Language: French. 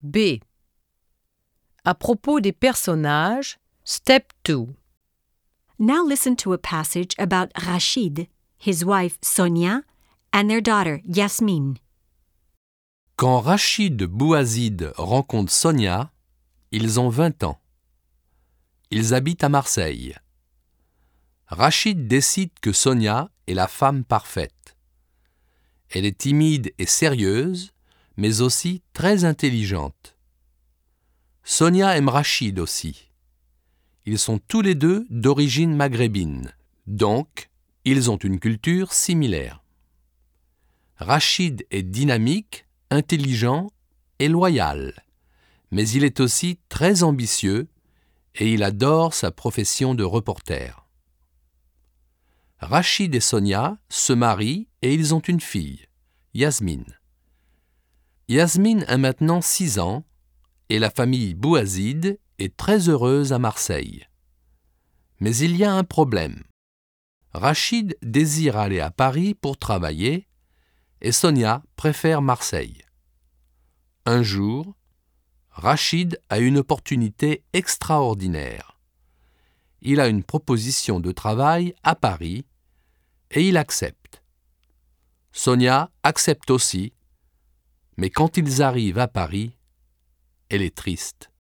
B. À propos des personnages, Step 2. Now listen to a passage about Rachid, his wife Sonia, and their daughter Yasmine. Quand Rachid Bouazid rencontre Sonia, ils ont 20 ans. Ils habitent à Marseille. Rachid décide que Sonia est la femme parfaite. Elle est timide et sérieuse, mais aussi très intelligente. Sonia aime Rachid aussi. Ils sont tous les deux d'origine maghrébine, donc ils ont une culture similaire. Rachid est dynamique, intelligent et loyal, mais il est aussi très ambitieux et il adore sa profession de reporter. Rachid et Sonia se marient et ils ont une fille, Yasmine. Yasmine a maintenant 6 ans et la famille Bouazid est très heureuse à Marseille. Mais il y a un problème. Rachid désire aller à Paris pour travailler et Sonia préfère Marseille. Un jour, Rachid a une opportunité extraordinaire. Il a une proposition de travail à Paris et il accepte. Sonia accepte aussi, mais quand ils arrivent à Paris, elle est triste.